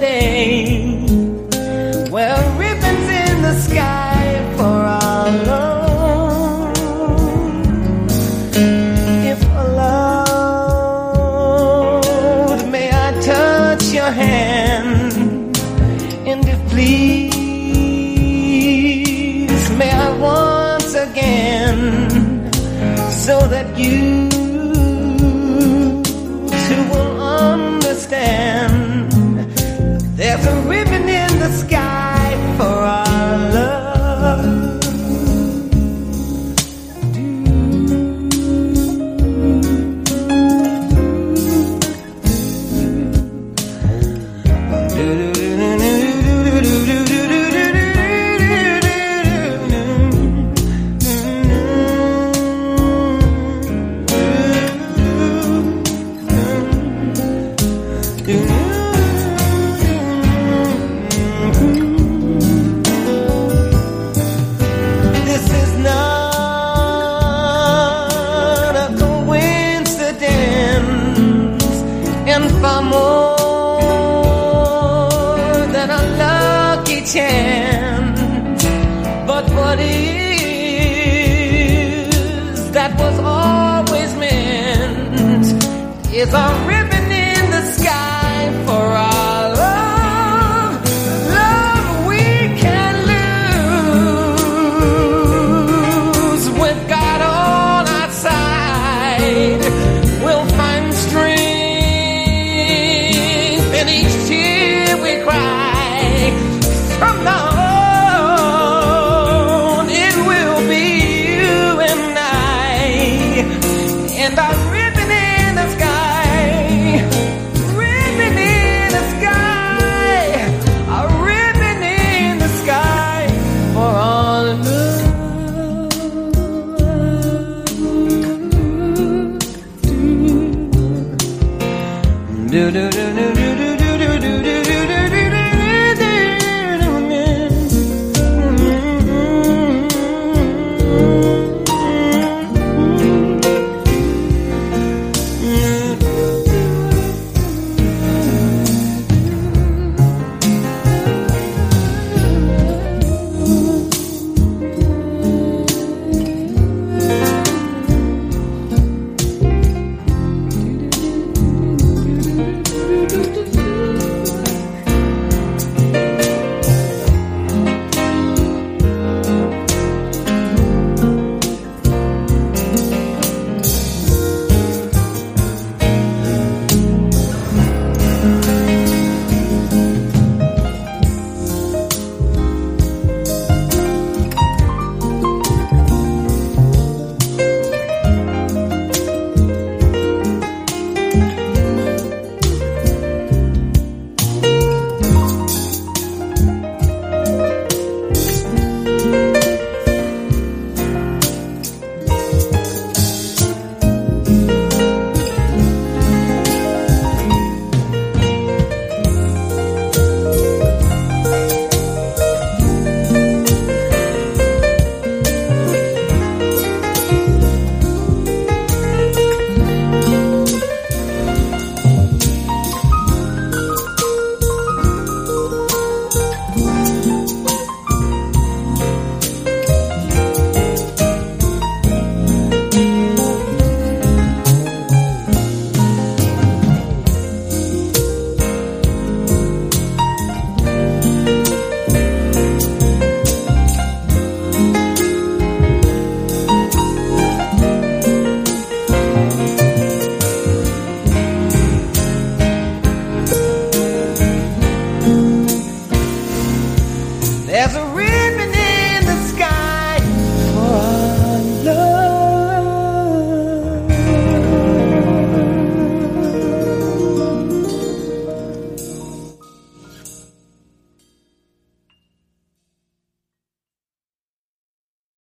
day. Well, ribbons in the sky for our love. If allowed, may I touch your hand? And if please, may I once again, so that you too will understand. There's a ribbon in the sky for our love. Far more than a lucky chance. But what is that was always meant is a ribbon in the sky for our love. Love we can lose with God on our side. We'll find strength and each tear we cry. From now on, it will be you and I, and our ribbon in the sky, ribbon in the sky, a ribbon in the sky for all love. Do do do do do do.